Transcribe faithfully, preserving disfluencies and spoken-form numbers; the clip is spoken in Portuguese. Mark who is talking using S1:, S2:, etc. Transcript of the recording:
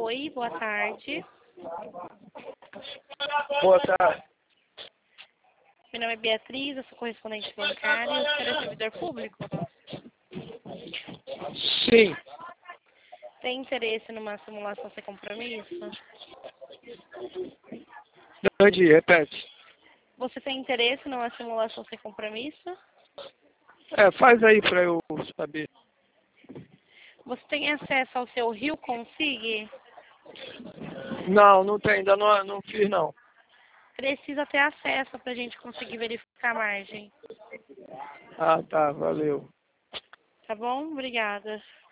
S1: Oi, boa tarde.
S2: Boa tarde.
S1: Meu nome é Beatriz, eu sou correspondente bancária e o senhor é servidor público?
S2: Sim.
S1: Tem interesse numa simulação sem compromisso?
S2: Entendi, repete.
S1: Você tem interesse numa simulação sem compromisso?
S2: É, faz aí pra eu saber.
S1: Você tem acesso ao seu Rio Consig?
S2: Não, não tem, ainda não, não fiz não.
S1: Precisa ter acesso para a gente conseguir verificar a margem.
S2: Ah, tá, valeu.
S1: Tá bom? Obrigada.